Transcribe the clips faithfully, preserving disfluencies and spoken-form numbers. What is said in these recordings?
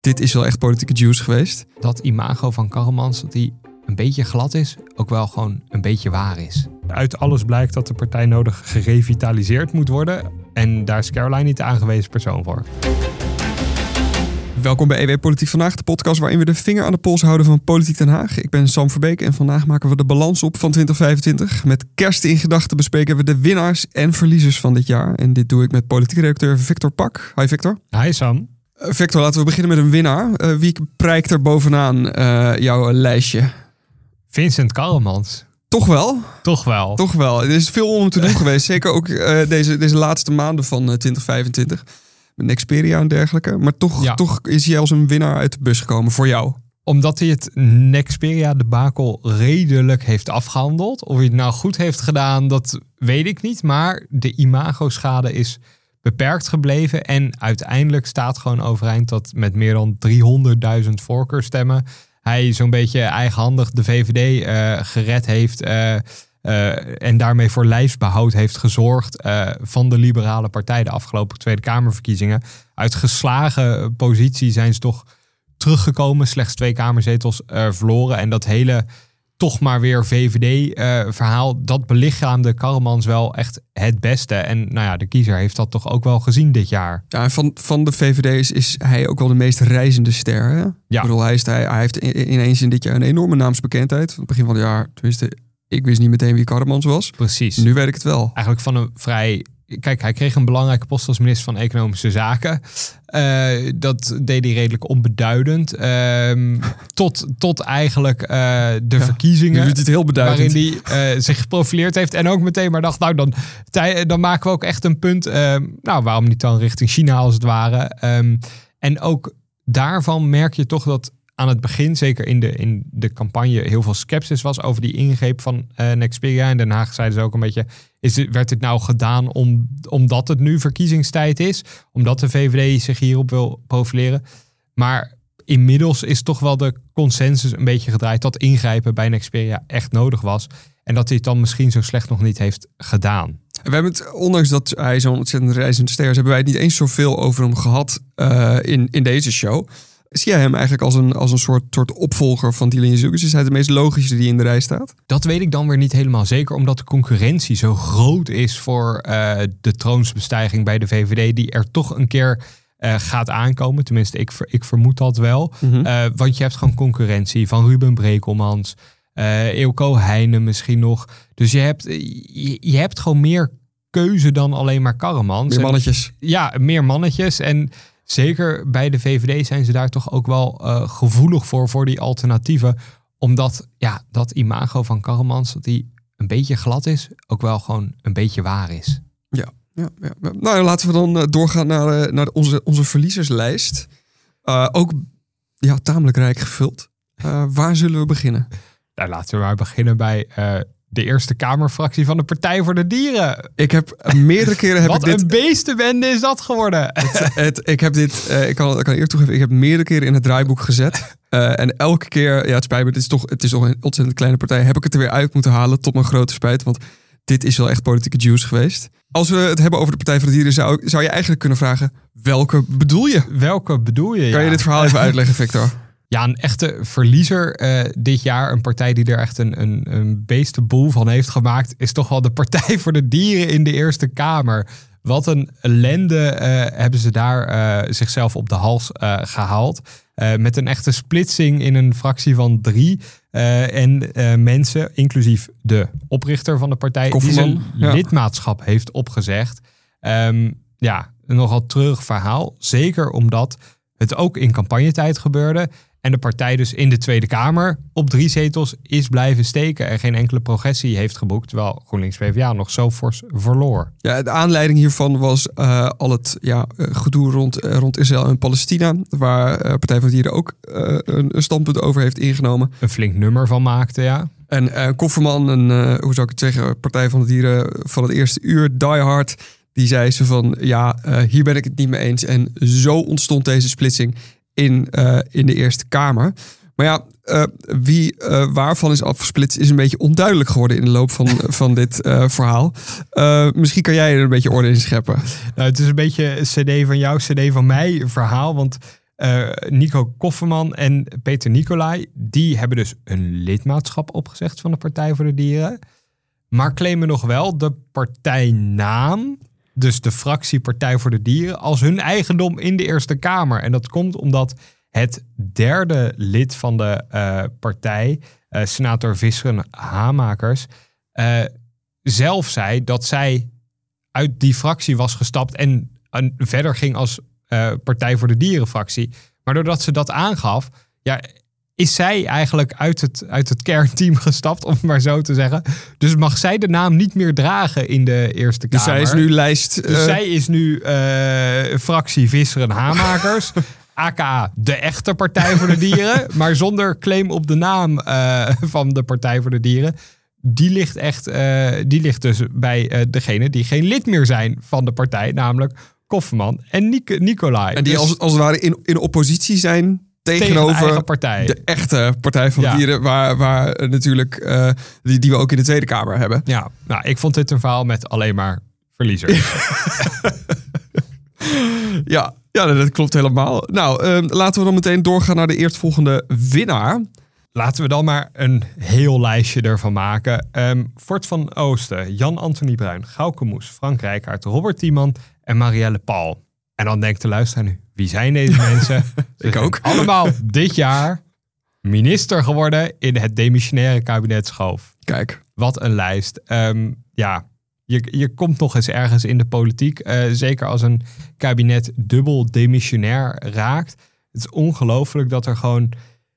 Dit is wel echt politieke juice geweest. Dat imago van Karremans, dat die een beetje glad is, ook wel gewoon een beetje waar is. Uit alles blijkt dat de partij nodig gerevitaliseerd moet worden. En daar is Caroline niet de aangewezen persoon voor. Welkom bij E W Politiek Vandaag, de podcast waarin we de vinger aan de pols houden van Politiek Den Haag. Ik ben Sam Verbeek en vandaag maken we de balans op van twintig vijfentwintig. Met kerst in gedachten bespreken we de winnaars en verliezers van dit jaar. En dit doe ik met politiek redacteur Victor Pak. Hi Victor. Hi Sam. Uh, Victor, laten we beginnen met een winnaar. Uh, wie prijkt er bovenaan uh, jouw lijstje? Vincent Karremans. Toch wel? Toch wel. Toch wel. Er is veel om te doen geweest. Zeker ook uh, deze, deze laatste maanden van uh, twintig vijfentwintig. Met Nexperia en dergelijke. Maar toch, ja. toch is hij als een winnaar uit de bus gekomen voor jou. Omdat hij het Nexperia-debakel redelijk heeft afgehandeld. Of hij het nou goed heeft gedaan, dat weet ik niet. Maar de imago-schade is beperkt gebleven. En uiteindelijk staat gewoon overeind dat met meer dan driehonderdduizend voorkeurstemmen hij zo'n beetje eigenhandig de V V D uh, gered heeft. Uh, uh, en daarmee voor lijfsbehoud heeft gezorgd uh, van de liberale partij de afgelopen Tweede Kamerverkiezingen. Uit geslagen positie zijn ze toch teruggekomen. Slechts twee kamerzetels uh, verloren. En dat hele toch maar weer V V D-verhaal, uh, dat belichaamde Karremans wel echt het beste. En nou ja, de kiezer heeft dat toch ook wel gezien dit jaar. Ja, van, van de V V D's is hij ook wel de meest reizende ster. Hè? Ja. Ik bedoel, hij, is, hij, hij heeft ineens in dit jaar een enorme naamsbekendheid. Aan het begin van het jaar, tenminste, ik wist niet meteen wie Karremans was. Precies. Nu weet ik het wel. Eigenlijk van een vrij... Kijk, hij kreeg een belangrijke post als minister van Economische Zaken. Uh, dat deed hij redelijk onbeduidend. Uh, tot, tot eigenlijk uh, de ja, verkiezingen. Nu doet het heel beduidend. Waarin hij uh, zich geprofileerd heeft. En ook meteen maar dacht, nou dan, dan maken we ook echt een punt. Uh, nou, waarom niet dan richting China als het ware. Um, en ook daarvan merk je toch dat aan het begin, zeker in de, in de campagne, heel veel sceptisch was over die ingreep van uh, Nexperia. In Den Haag zeiden ze ook een beetje, is dit, werd dit nou gedaan om, omdat het nu verkiezingstijd is? Omdat de V V D zich hierop wil profileren? Maar inmiddels is toch wel de consensus een beetje gedraaid dat ingrijpen bij Nexperia echt nodig was. En dat hij het dan misschien zo slecht nog niet heeft gedaan. We hebben het, ondanks dat hij zo'n ontzettend reizende ster is, hebben wij het niet eens zoveel over hem gehad uh, in, in deze show. Zie jij hem eigenlijk als een, als een soort, soort opvolger van Dylan Jezielkes? Is hij de meest logische die in de rij staat? Dat weet ik dan weer niet helemaal zeker. Omdat de concurrentie zo groot is voor uh, de troonsbestijging bij de V V D. Die er toch een keer uh, gaat aankomen. Tenminste, ik, ik vermoed dat wel. Mm-hmm. Uh, want je hebt gewoon concurrentie van Ruben Brekelmans. Uh, Eelco Heijnen misschien nog. Dus je hebt, je, je hebt gewoon meer keuze dan alleen maar Karremans. Meer mannetjes. En, ja, meer mannetjes. En zeker bij de V V D zijn ze daar toch ook wel uh, gevoelig voor, voor die alternatieven. Omdat ja, dat imago van Karremans, dat die een beetje glad is, ook wel gewoon een beetje waar is. Ja, ja, ja. Nou, laten we dan uh, doorgaan naar, uh, naar onze, onze verliezerslijst. Uh, ook ja, tamelijk rijk gevuld. Uh, waar zullen we beginnen? Nou, laten we maar beginnen bij Uh, de Eerste Kamerfractie van de Partij voor de Dieren. Ik heb meerdere keren... Heb Wat ik dit, een beestenbende is dat geworden. Het, het, ik heb dit... Uh, ik kan, ik kan eerst toegeven, ik heb meerdere keren in het draaiboek gezet. Uh, en elke keer... Ja, het spijt me, het is, toch, het is toch een ontzettend kleine partij. Heb ik het er weer uit moeten halen, tot mijn grote spijt. Want dit is wel echt politieke juice geweest. Als we het hebben over de Partij voor de Dieren, zou, zou je eigenlijk kunnen vragen, welke bedoel je? Welke bedoel je, ja. Kan je dit verhaal even uitleggen, Victor? Ja, een echte verliezer uh, dit jaar. Een partij die er echt een, een, een beestenboel van heeft gemaakt, is toch wel de Partij voor de Dieren in de Eerste Kamer. Wat een ellende uh, hebben ze daar uh, zichzelf op de hals uh, gehaald. Uh, met een echte splitsing in een fractie van drie. Uh, en uh, mensen, inclusief de oprichter van de partij, Kofferman, die zijn ja. lidmaatschap heeft opgezegd. Um, ja, een nogal treurig verhaal. Zeker omdat het ook in campagnetijd gebeurde. En de partij dus in de Tweede Kamer op drie zetels is blijven steken. En geen enkele progressie heeft geboekt. Terwijl GroenLinks P v dA nog zo fors verloor. Ja, de aanleiding hiervan was uh, al het ja, gedoe rond, uh, rond Israël en Palestina. Waar uh, Partij voor de Dieren ook uh, een, een standpunt over heeft ingenomen. Een flink nummer van maakte, ja. En uh, Kofferman, een, uh, hoe zou ik het zeggen, Partij van de Dieren van het eerste uur, diehard. Die zei ze van, ja, uh, hier ben ik het niet mee eens. En zo ontstond deze splitsing in, uh, in de Eerste Kamer. Maar ja, uh, wie uh, waarvan is afgesplitst is een beetje onduidelijk geworden in de loop van, van dit uh, verhaal. Uh, misschien kan jij er een beetje orde in scheppen. Nou, het is een beetje C D van jou, C D van mij verhaal. Want Uh, Nico Kofferman en Peter Nicolai, die hebben dus een lidmaatschap opgezegd van de Partij voor de Dieren. Maar claimen nog wel de partijnaam, dus de fractie Partij voor de Dieren, als hun eigendom in de Eerste Kamer. En dat komt omdat het derde lid van de uh, partij, uh, senator Visseren Hamakers, uh, zelf zei dat zij uit die fractie was gestapt en uh, verder ging als uh, Partij voor de Dieren fractie. Maar doordat ze dat aangaf, ja, is zij eigenlijk uit het, uit het kernteam gestapt, om het maar zo te zeggen. Dus mag zij de naam niet meer dragen in de Eerste Kamer. Dus zij is nu lijst... Uh... Dus zij is nu uh, fractie Visseren Hamakers, aka de echte Partij voor de Dieren, maar zonder claim op de naam uh, van de Partij voor de Dieren. Die ligt echt, uh, die ligt dus bij uh, degene die geen lid meer zijn van de partij, namelijk Kofferman en Nic- Nicolai. En die dus, als, als het ware in, in oppositie zijn tegenover tegen de, partij. de echte Partij van de ja. Dieren, waar, waar natuurlijk uh, die, die we ook in de Tweede Kamer hebben. Ja, nou, ik vond dit een verhaal met alleen maar verliezers. ja, ja, dat klopt helemaal. Nou, uh, laten we dan meteen doorgaan naar de eerstvolgende winnaar. Laten we dan maar een heel lijstje ervan maken. Um, Fort van Oosten, Jan-Anthony Bruin, Gauke Moes, Frank Rijkaard, Robert Tiemann en Marielle Paul. En dan denkt de luisteraar nu, wie zijn deze mensen? Ik ook. Allemaal dit jaar minister geworden in het demissionaire kabinet Schoof. Kijk. Wat een lijst. Um, ja, je, je komt nog eens ergens in de politiek. Uh, zeker als een kabinet dubbel demissionair raakt. Het is ongelooflijk dat er gewoon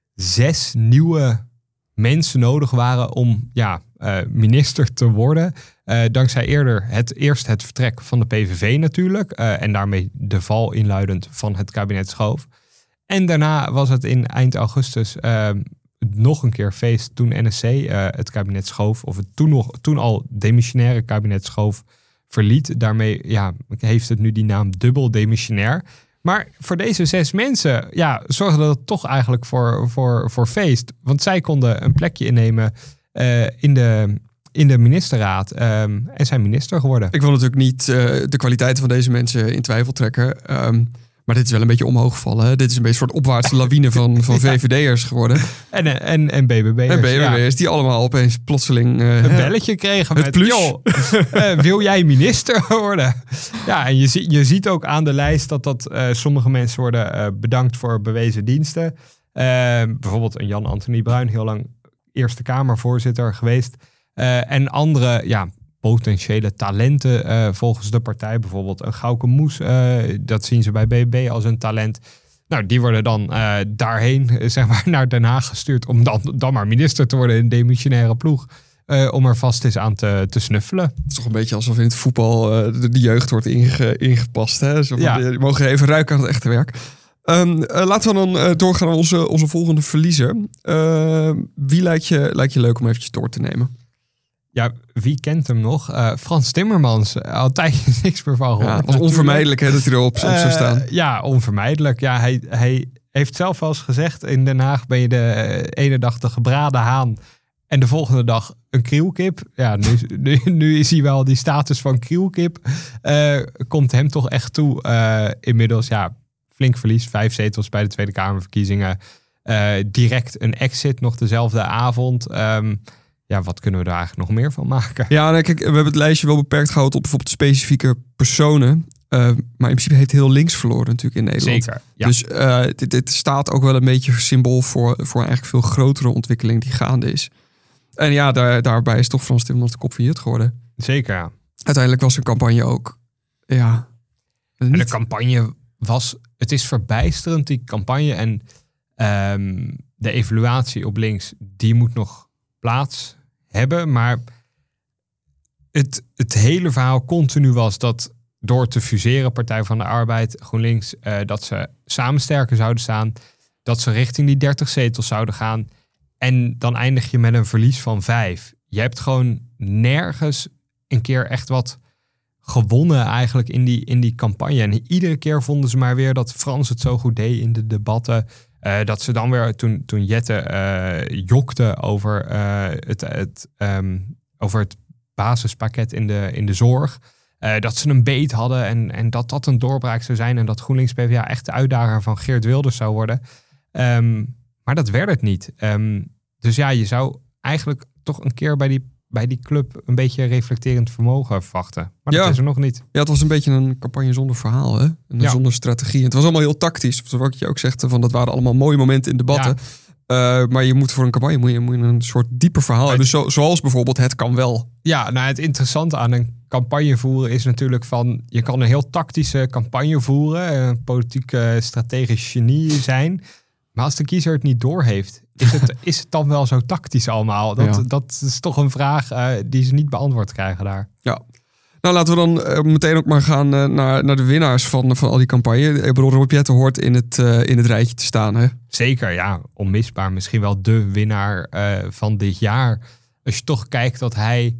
zes nieuwe mensen nodig waren om ja, uh, minister te worden. Uh, dankzij eerder het eerst het vertrek van de P V V natuurlijk. Uh, en daarmee de val inluidend van het kabinet Schoof. En daarna was het in eind augustus uh, nog een keer feest toen N S C uh, het kabinet Schoof, of het toen, nog, toen al demissionaire kabinet Schoof verliet. Daarmee ja, heeft het nu die naam dubbel demissionair. Maar voor deze zes mensen ja, zorgde dat toch eigenlijk voor, voor, voor feest. Want zij konden een plekje innemen uh, in, de, in de ministerraad um, en zijn minister geworden. Ik wil natuurlijk niet uh, de kwaliteiten van deze mensen in twijfel trekken. Um, maar dit is wel een beetje omhoog gevallen. Hè? Dit is een beetje een soort opwaartse lawine van, van V V D'ers geworden. En, en, en B B B'ers. En B B B'ers, ja. Die allemaal opeens plotseling Uh, een belletje kregen het met, plus. joh, uh, wil jij minister worden? Ja, en je, zie, je ziet ook aan de lijst dat, dat uh, sommige mensen worden uh, bedankt voor bewezen diensten. Uh, bijvoorbeeld een Jan-Anthony Bruin, heel lang Eerste Kamervoorzitter geweest. Uh, en andere, ja, potentiële talenten uh, volgens de partij. Bijvoorbeeld een Gauke Moes, uh, dat zien ze bij B B B als een talent. Nou, die worden dan uh, daarheen, zeg maar, naar Den Haag gestuurd om dan, dan maar minister te worden in een demissionaire ploeg. Uh, om er vast eens aan te, te snuffelen. Het is toch een beetje alsof in het voetbal uh, de, de jeugd wordt inge, ingepast. Hè? Zo van, ja. Die mogen even ruiken aan het echte werk. Um, uh, laten we dan uh, doorgaan naar onze, onze volgende verliezer. Uh, wie lijkt je, lijkt je leuk om eventjes door te nemen? Ja, wie kent hem nog? Uh, Frans Timmermans. Altijd niks meer van gehoord. Ja, het was onvermijdelijk hè, dat hij erop op zou uh, staan. Ja, onvermijdelijk. Ja, hij, hij heeft zelf wel eens gezegd, in Den Haag ben je de ene dag de gebraden haan en de volgende dag een krielkip. Ja, nu, nu, nu is hij wel die status van krielkip. Uh, komt hem toch echt toe. Uh, inmiddels, ja, flink verlies. Vijf zetels bij de Tweede Kamerverkiezingen. Uh, direct een exit nog dezelfde avond. Um, Ja, wat kunnen we daar eigenlijk nog meer van maken? Ja, nou, kijk, we hebben het lijstje wel beperkt gehouden op bijvoorbeeld specifieke personen. Uh, maar in principe heeft heel links verloren natuurlijk in Nederland. Zeker, ja. Dus uh, dit, dit staat ook wel een beetje symbool voor, voor een eigenlijk veel grotere ontwikkeling die gaande is. En ja, daar, daarbij is toch Frans Timmermans de kop van Jut geworden. Zeker, ja. Uiteindelijk was zijn campagne ook, ja... En de campagne was... Het is verbijsterend, die campagne. En um, de evaluatie op links, die moet nog plaats hebben. Maar het, het hele verhaal continu was dat door te fuseren, Partij van de Arbeid, GroenLinks, uh, dat ze samen sterker zouden staan. Dat ze richting die dertig zetels zouden gaan. En dan eindig je met een verlies van vijf. Je hebt gewoon nergens een keer echt wat gewonnen eigenlijk in die, in die campagne. En iedere keer vonden ze maar weer dat Frans het zo goed deed in de debatten. Uh, dat ze dan weer, toen, toen Jette uh, jokte over, uh, het, het, um, over het basispakket in de, in de zorg. Uh, dat ze een beet hadden en, en dat dat een doorbraak zou zijn. En dat GroenLinks P v dA echt de uitdager van Geert Wilders zou worden. Um, maar dat werd het niet. Um, dus ja, je zou eigenlijk toch een keer bij die, bij die club een beetje reflecterend vermogen verwachten. Maar dat ja. is er nog niet. Ja, het was een beetje een campagne zonder verhaal, hè? En ja. zonder strategie. En het was allemaal heel tactisch. Zoals je ook zegt, van dat waren allemaal mooie momenten in debatten. Ja. Uh, maar je moet voor een campagne moet je, moet je een soort dieper verhaal hebben. Zo, zoals bijvoorbeeld Het Kan Wel. Ja, nou het interessante aan een campagne voeren is natuurlijk van... je kan een heel tactische campagne voeren. Een politieke strategisch genie zijn. Maar als de kiezer het niet doorheeft... is het, is het dan wel zo tactisch allemaal? Dat, ja. dat is toch een vraag uh, die ze niet beantwoord krijgen daar. Ja. Nou, laten we dan uh, meteen ook maar gaan uh, naar, naar de winnaars van, van al die campagne. Ik bedoel, Rob Jetten hoort in het, uh, in het rijtje te staan, hè? Zeker, ja. Onmisbaar. Misschien wel de winnaar uh, van dit jaar. Als je toch kijkt dat hij...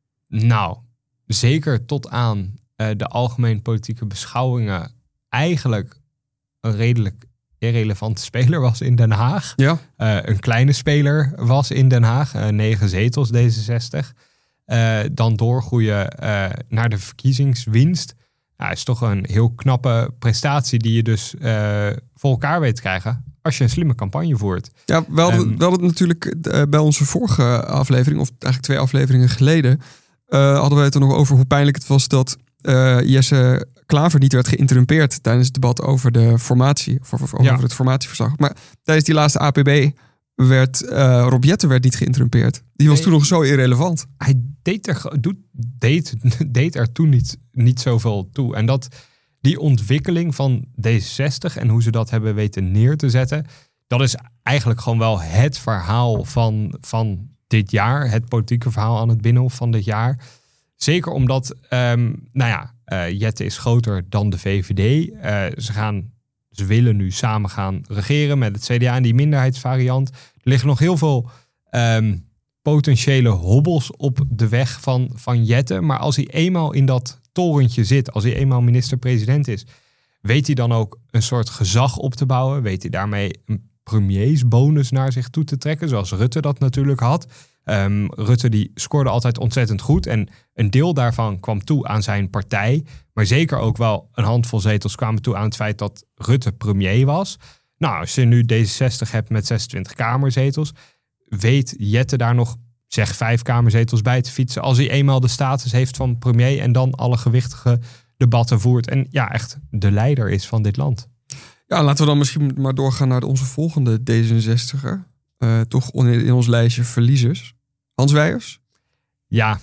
nou, zeker tot aan uh, de algemeen politieke beschouwingen... eigenlijk een redelijk irrelevante speler was in Den Haag. Ja. Uh, een kleine speler was in Den Haag. Uh, negen zetels, D zesenzestig. Uh, dan doorgroeien uh, naar de verkiezingswinst. Nou, is toch een heel knappe prestatie die je dus uh, voor elkaar weet te krijgen als je een slimme campagne voert. Ja, we hadden, um, we hadden het natuurlijk uh, bij onze vorige aflevering, of eigenlijk twee afleveringen geleden, uh, hadden we het er nog over hoe pijnlijk het was dat uh, Jesse Klaver niet werd geïnterrumpeerd tijdens het debat over de formatie, of over, over ja. het formatieverslag. Maar tijdens die laatste A P B werd uh, Rob Jetten werd niet geïnterrumpeerd. Die was nee, toen nog zo irrelevant. Hij deed er, doet, deed, deed er toen niet, niet zoveel toe. En dat die ontwikkeling van D zesenzestig en hoe ze dat hebben weten neer te zetten, dat is eigenlijk gewoon wel het verhaal van, van dit jaar. Het politieke verhaal aan het Binnenhof van dit jaar. Zeker omdat, um, nou ja, uh, Jetten is groter dan de V V D. Uh, ze gaan... Ze willen nu samen gaan regeren met het C D A en die minderheidsvariant. Er liggen nog heel veel um, potentiële hobbels op de weg van, van Jetten. Maar als hij eenmaal in dat torentje zit, als hij eenmaal minister-president is, weet hij dan ook een soort gezag op te bouwen? Weet hij daarmee een premiersbonus naar zich toe te trekken, zoals Rutte dat natuurlijk had? Um, Rutte die scoorde altijd ontzettend goed en een deel daarvan kwam toe aan zijn partij. Maar zeker ook wel een handvol zetels kwamen toe aan het feit dat Rutte premier was. Nou, als je nu D zesenzestig hebt met zesentwintig kamerzetels, weet Jetten daar nog, zeg, vijf kamerzetels bij te fietsen als hij eenmaal de status heeft van premier en dan alle gewichtige debatten voert en ja, echt de leider is van dit land. Ja, laten we dan misschien maar doorgaan naar de, onze volgende D zesenzestiger. Uh, toch in ons lijstje verliezers. Hans Wijers? Ja,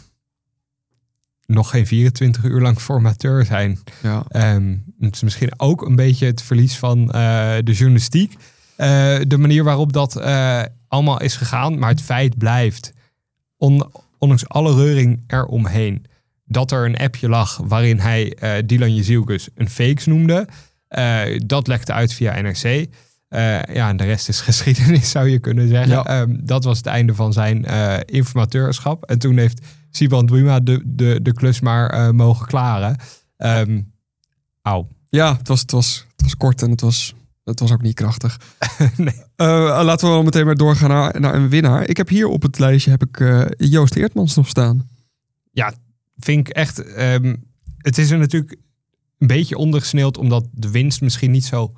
nog geen vierentwintig uur lang formateur zijn. Ja. Um, het is misschien ook een beetje het verlies van uh, de journalistiek. Uh, de manier waarop dat uh, allemaal is gegaan. Maar het feit blijft, on, ondanks alle reuring eromheen, dat er een appje lag waarin hij uh, Dylan Jezielkus een fakes noemde. Uh, dat lekte uit via N R C. Uh, ja, en de rest is geschiedenis, zou je kunnen zeggen. Ja. Um, dat was het einde van zijn uh, informateurschap. En toen heeft Siban Dwima de, de, de klus maar uh, mogen klaren. Um, Auw. Ja, het was, het, was, het was kort en het was, het was ook niet krachtig. Nee. Uh, laten we wel meteen maar doorgaan naar, naar een winnaar. Ik heb hier op het lijstje heb ik uh, Joost Eertmans nog staan. Ja, vind ik echt... Um, het is er natuurlijk een beetje ondergesneeuwd, omdat de winst misschien niet zo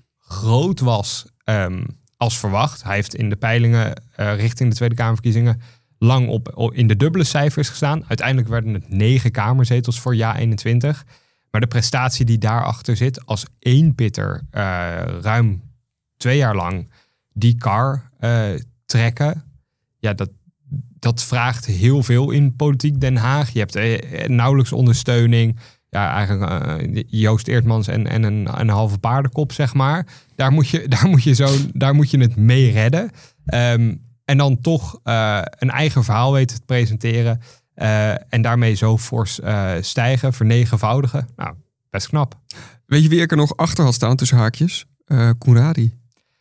groot was um, als verwacht. Hij heeft in de peilingen uh, richting de Tweede Kamerverkiezingen lang op, op in de dubbele cijfers gestaan. Uiteindelijk werden het negen kamerzetels voor Ja eenentwintig. Maar de prestatie die daarachter zit, als één pitter uh, ruim twee jaar lang die kar uh, trekken, ja, dat, dat vraagt heel veel in politiek Den Haag. Je hebt uh, nauwelijks ondersteuning. Ja, eigenlijk uh, Joost Eertmans en, en een, een halve paardenkop, zeg maar. Daar moet je, daar moet je, zo, daar moet je het mee redden. Um, en dan toch uh, een eigen verhaal weten te presenteren. Uh, en daarmee zo fors uh, stijgen, vernegenvoudigen. Nou, best knap. Weet je wie ik er nog achter had staan tussen haakjes? Uh, Koenradi.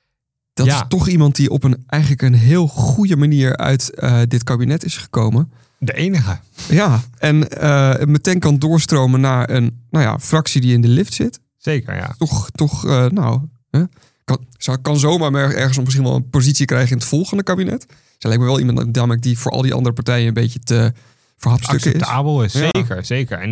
Dat ja. is toch iemand die op een eigenlijk een heel goede manier uit uh, dit kabinet is gekomen. De enige. Ja, en uh, meteen kan doorstromen naar een nou ja, fractie die in de lift zit. Zeker, ja. Toch, toch uh, nou, hè? Kan, kan zomaar ergens misschien wel een positie krijgen in het volgende kabinet. Ze lijkt me wel iemand namelijk die voor al die andere partijen een beetje te verhapstukken is. Acceptabel is, zeker, ja. zeker. En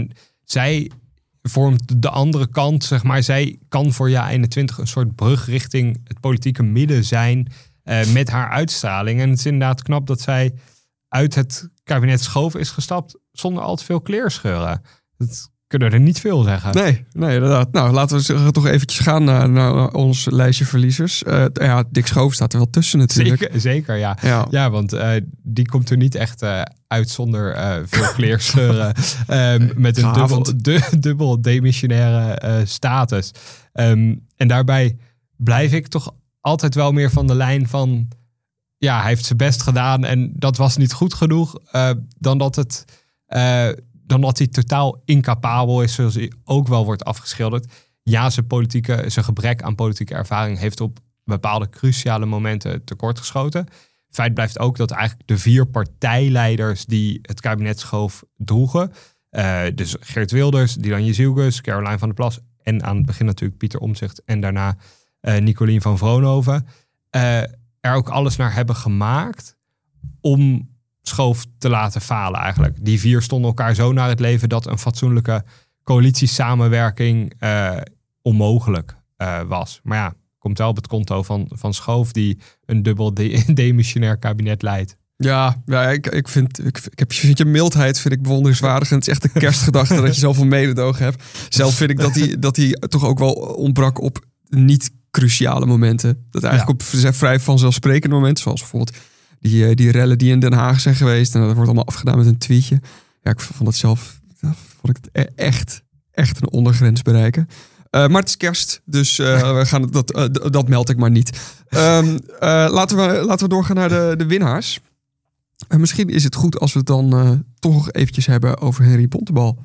zij vormt de andere kant, zeg maar. Zij kan voor jaar eenentwintig een soort brug richting het politieke midden zijn uh, met haar uitstraling. En het is inderdaad knap dat zij uit het kabinet Schoof is gestapt zonder al te veel kleerscheuren. Dat kunnen er niet veel zeggen. Nee, nee, inderdaad. Nou, laten we toch eventjes gaan naar, naar ons lijstje verliezers. Uh, ja, Dick Schoof staat er wel tussen natuurlijk. Zeker, zeker ja. ja. Ja, want uh, die komt er niet echt uh, uit zonder uh, veel kleerscheuren. um, met een dubbel, du, dubbel demissionaire uh, status. Um, en daarbij blijf ik toch altijd wel meer van de lijn van... Ja, hij heeft zijn best gedaan en dat was niet goed genoeg. Uh, dan dat het... Uh, dan dat hij totaal incapabel is, zoals hij ook wel wordt afgeschilderd. Ja, zijn, politieke, zijn gebrek aan politieke ervaring heeft op bepaalde cruciale momenten tekortgeschoten. Feit blijft ook dat eigenlijk de vier partijleiders die het kabinet Schoof droegen, uh, dus Geert Wilders, Dylan Jezielgus, Caroline van der Plas en aan het begin natuurlijk Pieter Omtzigt en daarna uh, Nicolien van Vroonhoven, uh, er ook alles naar hebben gemaakt om Schoof te laten falen eigenlijk. Die vier stonden elkaar zo naar het leven dat een fatsoenlijke coalitiesamenwerking uh, onmogelijk uh, was. Maar ja, komt wel op het konto van, van Schoof die een dubbel de- demissionair kabinet leidt. Ja, ja ik, ik vind ik, ik heb, vind je mildheid vind ik bewonderenswaardig. En het is echt een kerstgedachte dat je zoveel mededogen hebt. Zelf vind ik dat hij, dat hij toch ook wel ontbrak op niet cruciale momenten. Dat eigenlijk ja. op vrij vanzelfsprekende momenten, zoals bijvoorbeeld die, die rellen die in Den Haag zijn geweest. En dat wordt allemaal afgedaan met een tweetje. Ja, ik vond het zelf vond ik het echt, echt een ondergrens bereiken. Uh, maar het is kerst, dus uh, we gaan dat, uh, d- dat meld ik maar niet. Um, uh, laten, we, laten we doorgaan naar de, de winnaars. En misschien is het goed als we het dan uh, toch nog eventjes hebben over Henry Bontebal.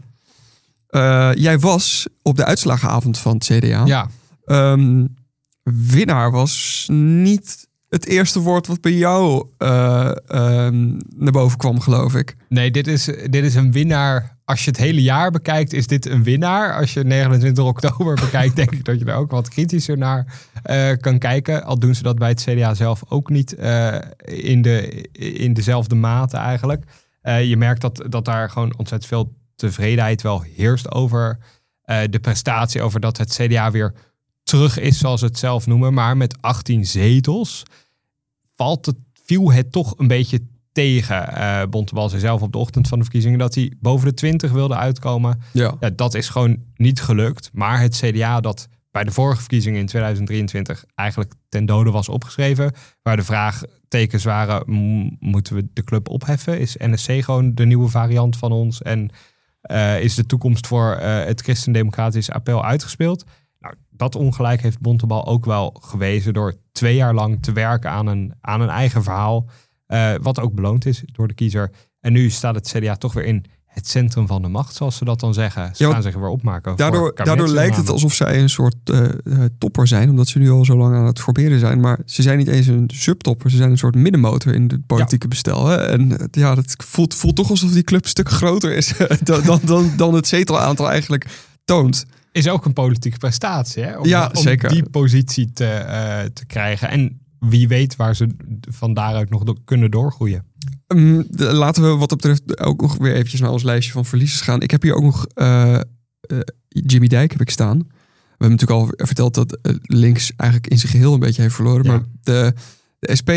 Uh, jij was op de uitslagenavond van het C D A. Ja. Um, winnaar was niet het eerste woord wat bij jou uh, um, naar boven kwam, geloof ik. Nee, dit is, dit is een winnaar. Als je het hele jaar bekijkt, is dit een winnaar. Als je negenentwintig oktober bekijkt, denk ik dat je er ook wat kritischer naar uh, kan kijken. Al doen ze dat bij het C D A zelf ook niet uh, in, de, in dezelfde mate eigenlijk. Uh, je merkt dat, dat daar gewoon ontzettend veel tevredenheid wel heerst over uh, de prestatie. Over dat het C D A weer terug is, zoals ze het zelf noemen. Maar met achttien zetels valt het, viel het toch een beetje tegen. Uh, Bontebal zei zelf op de ochtend van de verkiezingen dat hij boven de twintig wilde uitkomen. Ja. Ja, dat is gewoon niet gelukt. Maar het C D A dat bij de vorige verkiezingen in tweeduizend drieëntwintig eigenlijk ten dode was opgeschreven, waar de vraagtekens waren, m- moeten we de club opheffen? Is N S C gewoon de nieuwe variant van ons? En uh, is de toekomst voor uh, het christendemocratisch appel uitgespeeld? Nou, dat ongelijk heeft Bontebal ook wel gewezen door twee jaar lang te werken aan een, aan een eigen verhaal. Uh, wat ook beloond is door de kiezer. En nu staat het C D A toch weer in het centrum van de macht, zoals ze dat dan zeggen. Ze ja, gaan zich weer opmaken. Daardoor, daardoor lijkt het alsof zij een soort uh, topper zijn, omdat ze nu al zo lang aan het formeren zijn. Maar ze zijn niet eens een subtopper. Ze zijn een soort middenmotor in het politieke ja. bestel. Hè? En ja, dat voelt, voelt toch alsof die club een stuk groter is dan, dan, dan, dan het zetelaantal eigenlijk toont. Is ook een politieke prestatie, hè? Om, ja, om zeker. die positie te, uh, te krijgen. En wie weet waar ze van daaruit nog do- kunnen doorgroeien. Um, de, laten we wat dat betreft ook nog weer eventjes naar ons lijstje van verliezers gaan. Ik heb hier ook nog uh, uh, Jimmy Dijk heb ik staan. We hebben natuurlijk al verteld dat uh, links eigenlijk in zijn geheel een beetje heeft verloren. Ja. Maar de, de S P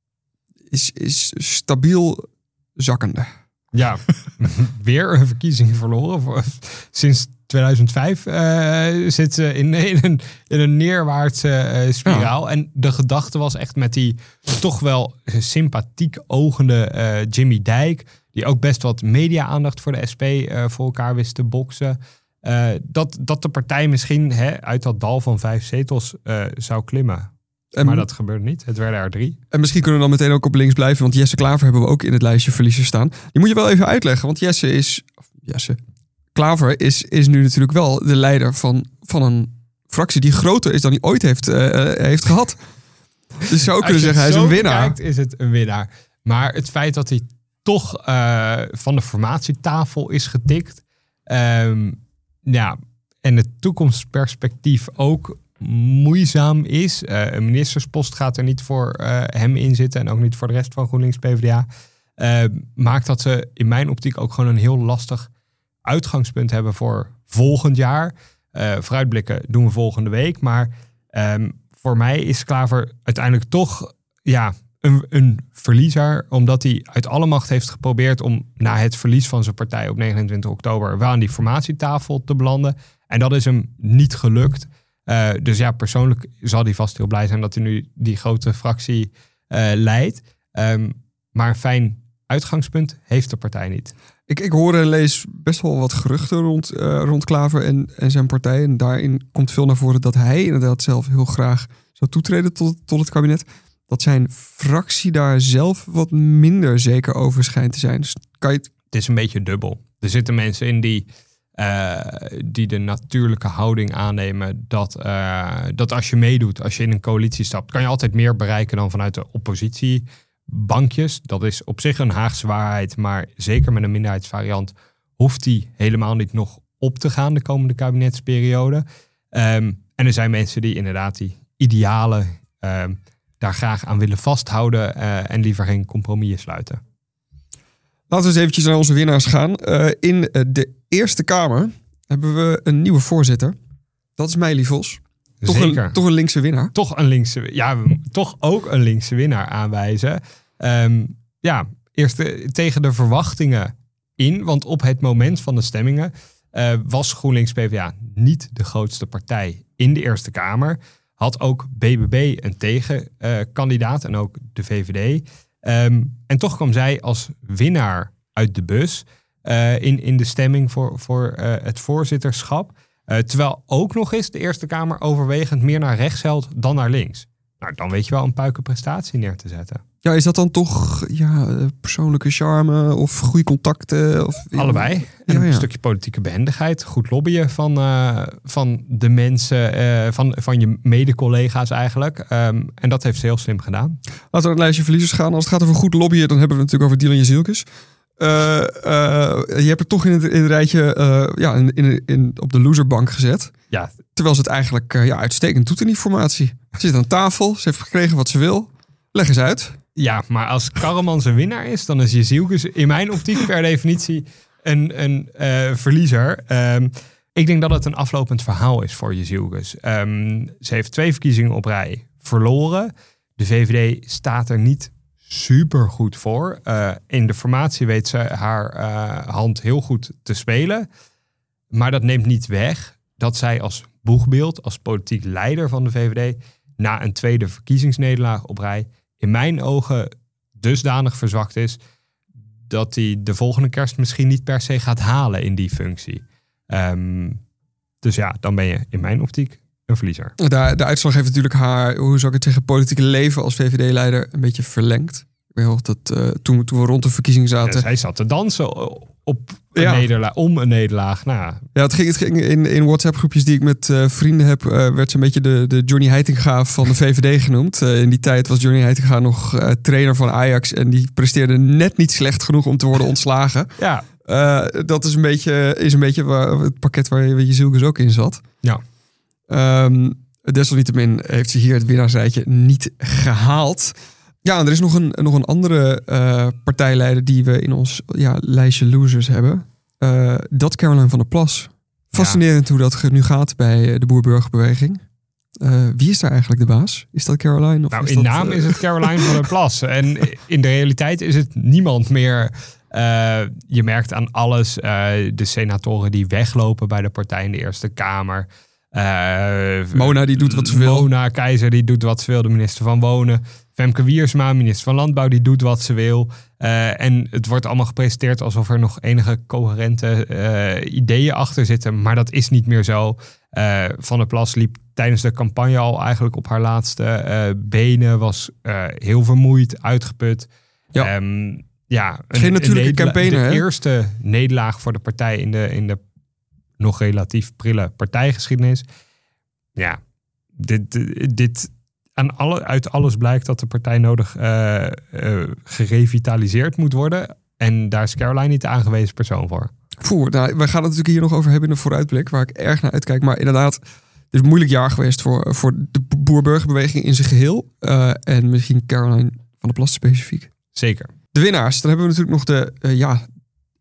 is, is stabiel zakkende. Ja, weer een verkiezing verloren. Sinds tweeduizend vijf uh, zit ze in, in, een, in een neerwaartse uh, spiraal. Ja. En de gedachte was echt met die toch wel sympathiek ogende uh, Jimmy Dijk, die ook best wat media-aandacht voor de S P uh, voor elkaar wist te boksen. Uh, dat, dat de partij misschien hè, uit dat dal van vijf zetels uh, zou klimmen. En, maar dat gebeurde niet. Het werden er drie. En misschien kunnen we dan meteen ook op links blijven. Want Jesse Klaver hebben we ook in het lijstje verliezers staan. Die moet je wel even uitleggen. Want Jesse is... Jesse... Klaver is, is nu natuurlijk wel de leider van, van een fractie die groter is dan hij ooit heeft, uh, heeft gehad. Dus je zou ook kunnen zeggen, hij is een winnaar. Kijkt, is het een winnaar. Maar het feit dat hij toch uh, van de formatietafel is getikt. Um, ja, en het toekomstperspectief ook moeizaam is. Uh, een ministerspost gaat er niet voor uh, hem in zitten. En ook niet voor de rest van GroenLinks P v d A. Uh, maakt dat ze in mijn optiek ook gewoon een heel lastig uitgangspunt hebben voor volgend jaar. Uh, vooruitblikken doen we volgende week. Maar um, voor mij is Klaver uiteindelijk toch ja, een, een verliezer. Omdat hij uit alle macht heeft geprobeerd om na het verlies van zijn partij op negenentwintig oktober wel aan die formatietafel te belanden. En dat is hem niet gelukt. Uh, dus ja, persoonlijk zal hij vast heel blij zijn dat hij nu die grote fractie uh, leidt. Um, maar een fijn uitgangspunt heeft de partij niet. Ik, ik hoor en lees best wel wat geruchten rond, uh, rond Klaver en, en zijn partij. En daarin komt veel naar voren dat hij inderdaad zelf heel graag zou toetreden tot, tot het kabinet. Dat zijn fractie daar zelf wat minder zeker over schijnt te zijn. Dus kan je het... het is een beetje dubbel. Er zitten mensen in die, uh, die de natuurlijke houding aannemen dat, uh, dat als je meedoet, als je in een coalitie stapt, kan je altijd meer bereiken dan vanuit de oppositiebankjes. Dat is op zich een Haagse waarheid, maar zeker met een minderheidsvariant hoeft die helemaal niet nog op te gaan de komende kabinetsperiode. Um, en er zijn mensen die inderdaad die idealen um, daar graag aan willen vasthouden uh, en liever geen compromissen sluiten. Laten we eens eventjes naar onze winnaars gaan. Uh, in de Eerste Kamer hebben we een nieuwe voorzitter. Dat is Meili Vos. Toch Zeker. Een, toch een linkse winnaar. Toch een linkse, ja, we toch ook een linkse winnaar aanwijzen. Um, ja, eerst de, tegen de verwachtingen in. Want op het moment van de stemmingen uh, was GroenLinks P v A niet de grootste partij in de Eerste Kamer. Had ook B B B een tegenkandidaat uh, en ook de V V D. Um, en toch kwam zij als winnaar uit de bus uh, in, in de stemming voor, voor uh, het voorzitterschap. Uh, terwijl ook nog eens de Eerste Kamer overwegend meer naar rechts helpt dan naar links. Nou, dan weet je wel een puikenprestatie neer te zetten. Ja, is dat dan toch ja, persoonlijke charme of goede contacten? Of, Allebei. En ja, ja. een stukje politieke behendigheid. Goed lobbyen van, uh, van de mensen, uh, van, van je mede-collega's eigenlijk. Um, en dat heeft ze heel slim gedaan. Laten we naar het lijstje verliezers gaan. Als het gaat over goed lobbyen, dan hebben we het natuurlijk over Dylan Jezielkes. Uh, uh, je hebt het toch in het, in het rijtje uh, ja, in, in, in, op de loserbank gezet. Ja. Terwijl ze het eigenlijk uh, ja, uitstekend doet in die formatie. Ze zit aan tafel, ze heeft gekregen wat ze wil. Leg eens uit. Ja, maar als Karremans een winnaar is, dan is Jezielkes in mijn optiek per definitie een, een uh, verliezer. Um, ik denk dat het een aflopend verhaal is voor Jezielkes. Um, ze heeft twee verkiezingen op rij verloren. De V V D staat er niet super goed voor. Uh, in de formatie weet ze haar uh, hand heel goed te spelen. Maar dat neemt niet weg dat zij als boegbeeld, als politiek leider van de V V D, na een tweede verkiezingsnederlaag op rij, in mijn ogen dusdanig verzwakt is dat hij de volgende kerst misschien niet per se gaat halen in die functie. Um, dus ja, dan ben je in mijn optiek een verliezer. De, de uitslag heeft natuurlijk haar, hoe zou ik het zeggen, politieke leven als V V D-leider een beetje verlengd. Ik weet nog dat uh, toen, toen we rond de verkiezing zaten. Ja, zij zat te dansen op een ja. nederlaag, om een nederlaag. Nou, ja, het ging, het ging in, in WhatsApp-groepjes die ik met uh, vrienden heb, uh, werd ze een beetje de, de Johnny Heitinga van de V V D genoemd. Uh, in die tijd was Johnny Heitinga nog uh, trainer van Ajax en die presteerde net niet slecht genoeg om te worden ontslagen. ja. Uh, dat is een beetje, is een beetje waar, het pakket waar je Jezielkes ook in zat. Ja. Um, desalniettemin heeft ze hier het winnaarsrijtje niet gehaald. Ja, en er is nog een, nog een andere uh, partijleider die we in ons ja, lijstje losers hebben. Uh, dat is Caroline van der Plas. Fascinerend ja. hoe dat nu gaat bij de Boer-Burgerbeweging. Uh, wie is daar eigenlijk de baas? Is dat Caroline? Of nou, is in dat, naam uh... is het Caroline van der Plas. En in de realiteit is het niemand meer. Uh, je merkt aan alles. Uh, de senatoren die weglopen bij de partij in de Eerste Kamer. Uh, Mona die doet wat ze wil. Mona Keizer die doet wat ze wil. De minister van Wonen. Femke Wiersma, minister van Landbouw, die doet wat ze wil. Uh, en het wordt allemaal gepresenteerd alsof er nog enige coherente uh, ideeën achter zitten. Maar dat is niet meer zo. Uh, Van der Plas liep tijdens de campagne al eigenlijk op haar laatste uh, benen. Was uh, heel vermoeid, uitgeput. Ja. Um, ja, een, Geen natuurlijke een campaigner, De hè? eerste nederlaag voor de partij in de, in de nog relatief prille partijgeschiedenis. Ja, dit... dit, dit Aan alle, uit alles blijkt dat de partij nodig uh, uh, gerevitaliseerd moet worden. En daar is Caroline niet de aangewezen persoon voor. Poeh, nou, we gaan het natuurlijk hier nog over hebben in de vooruitblik, waar ik erg naar uitkijk. Maar inderdaad, het is een moeilijk jaar geweest voor, voor de Boer-Burgerbeweging in zijn geheel. Uh, en misschien Caroline van der Plas specifiek. Zeker. De winnaars, dan hebben we natuurlijk nog de, uh, ja,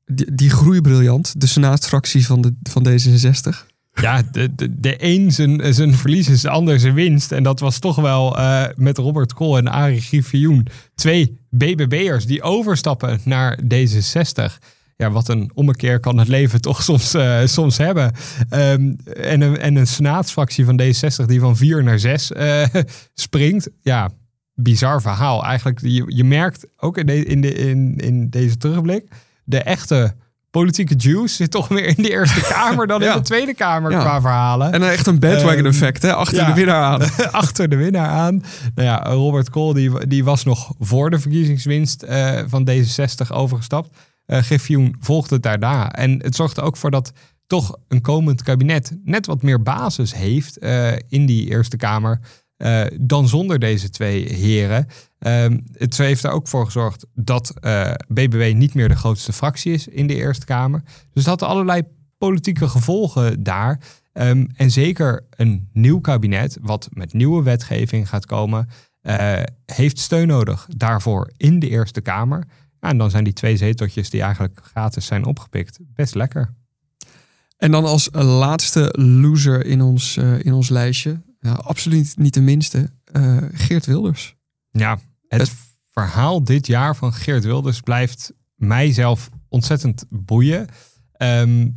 die, die groeibriljant, de senaatsfractie van, de, van D zesenzestig. Ja, de, de, de een zijn, zijn verlies is de ander zijn winst. En dat was toch wel uh, met Robert Kool en Arie Griffioen. Twee B B B'ers die overstappen naar D zesenzestig. Ja, wat een ommekeer kan het leven toch soms, uh, soms hebben. Um, en, een, en een senaatsfractie van D zesenzestig die van vier naar zes uh, springt. Ja, bizar verhaal. Eigenlijk, je, je merkt ook in, de, in, de, in, in deze terugblik... de echte politieke juice zit toch meer in de Eerste Kamer... dan ja. in de Tweede Kamer ja. qua verhalen. En echt een bandwagon effect, um, hè? Achter ja, de winnaar aan. Achter de winnaar aan. Nou ja, Robert Kool die, die was nog voor de verkiezingswinst uh, van D zesenzestig overgestapt. Uh, Griffioen volgde het daarna. En het zorgde ook voor dat toch een komend kabinet... net wat meer basis heeft uh, in die Eerste Kamer... Uh, dan zonder deze twee heren. Um, het heeft er ook voor gezorgd dat uh, B B W niet meer de grootste fractie is in de Eerste Kamer. Dus dat had allerlei politieke gevolgen daar. Um, en zeker een nieuw kabinet, wat met nieuwe wetgeving gaat komen, uh, heeft steun nodig daarvoor in de Eerste Kamer. Ja, en dan zijn die twee zeteltjes die eigenlijk gratis zijn opgepikt best lekker. En dan als laatste loser in ons, uh, in ons lijstje... Ja, absoluut niet de minste. Uh, Geert Wilders. Ja, het, het verhaal dit jaar van Geert Wilders blijft mijzelf ontzettend boeien. Um,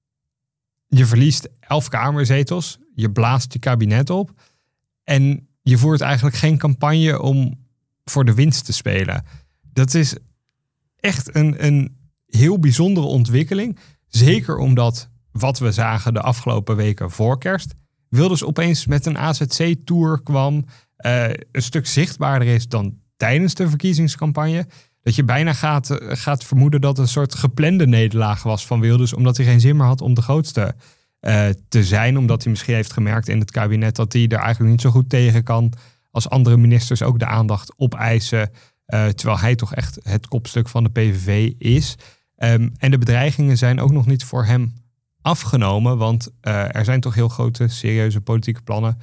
je verliest elf kamerzetels. Je blaast je kabinet op. En je voert eigenlijk geen campagne om voor de winst te spelen. Dat is echt een, een heel bijzondere ontwikkeling. Zeker omdat wat we zagen de afgelopen weken voor kerst... Wilders opeens met een A Z C-tour kwam, uh, een stuk zichtbaarder is dan tijdens de verkiezingscampagne. Dat je bijna gaat, uh, gaat vermoeden dat het een soort geplande nederlaag was van Wilders, omdat hij geen zin meer had om de grootste uh, te zijn. Omdat hij misschien heeft gemerkt in het kabinet dat hij er eigenlijk niet zo goed tegen kan als andere ministers ook de aandacht opeisen. Uh, terwijl hij toch echt het kopstuk van de P V V is. Um, en de bedreigingen zijn ook nog niet voor hem afgenomen, want uh, er zijn toch heel grote, serieuze politieke plannen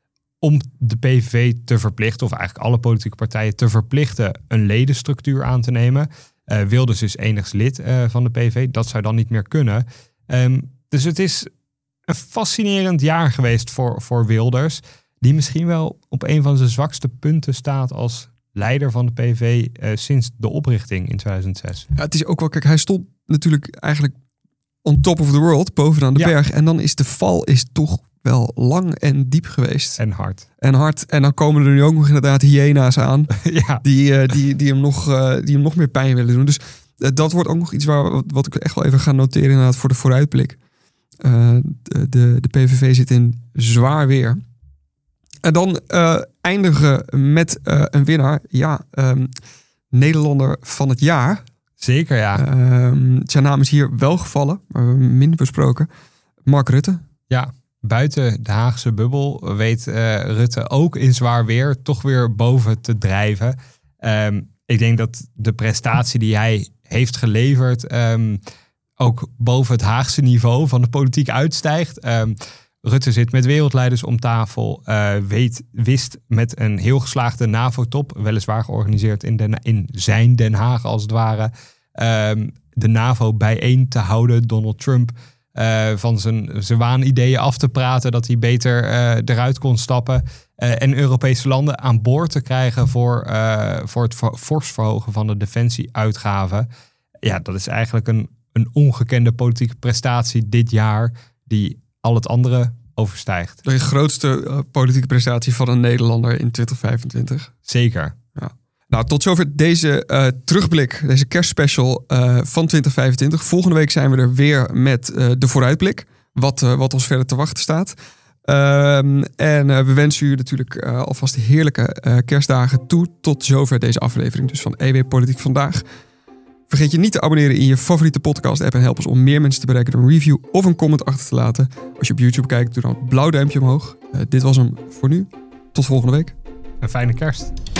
om de P V V te verplichten, of eigenlijk alle politieke partijen te verplichten, een ledenstructuur aan te nemen. Uh, Wilders is enigszins lid uh, van de P V V, dat zou dan niet meer kunnen. Um, dus het is een fascinerend jaar geweest voor, voor Wilders, die misschien wel op een van zijn zwakste punten staat als leider van de P V V uh, sinds de oprichting in tweeduizend zes. Ja, het is ook wel, kijk, hij stond natuurlijk eigenlijk on top of the world, bovenaan de ja. berg. En dan is de val is toch wel lang en diep geweest. En hard. En hard. En dan komen er nu ook nog inderdaad hyena's aan. ja. die, uh, die, die, hem nog, uh, die hem nog meer pijn willen doen. Dus uh, dat wordt ook nog iets waar, wat, wat ik echt wel even ga noteren inderdaad voor de vooruitblik. Uh, de, de, de P V V zit in zwaar weer. En dan uh, eindigen met uh, een winnaar. Ja, um, Nederlander van het jaar. Zeker, ja. Uh, zijn naam is hier wel gevallen, maar we hebben minder besproken. Mark Rutte. Ja, buiten de Haagse bubbel weet uh, Rutte ook in zwaar weer toch weer boven te drijven. Um, ik denk dat de prestatie die hij heeft geleverd um, ook boven het Haagse niveau van de politiek uitstijgt. Um, Rutte zit met wereldleiders om tafel, uh, weet, wist met een heel geslaagde NAVO-top, weliswaar georganiseerd in, Den, in zijn Den Haag als het ware, um, de NAVO bijeen te houden, Donald Trump uh, van zijn, zijn waanideeën af te praten, dat hij beter uh, eruit kon stappen uh, en Europese landen aan boord te krijgen voor, uh, voor het fors verhogen van de defensieuitgaven. Ja, dat is eigenlijk een, een ongekende politieke prestatie dit jaar die al het andere overstijgt. De grootste uh, politieke prestatie van een Nederlander in twintig vijfentwintig. Zeker. Ja. Nou, tot zover deze uh, terugblik, deze kerstspecial uh, van twintig vijfentwintig. Volgende week zijn we er weer met uh, de vooruitblik. Wat, uh, wat ons verder te wachten staat. Um, en uh, we wensen u natuurlijk uh, alvast heerlijke uh, kerstdagen toe. Tot zover deze aflevering dus van E W Politiek Vandaag. Vergeet je niet te abonneren in je favoriete podcast-app en help ons om meer mensen te bereiken door een review of een comment achter te laten. Als je op YouTube kijkt, doe dan een blauw duimpje omhoog. Uh, dit was hem voor nu. Tot volgende week. Een fijne kerst.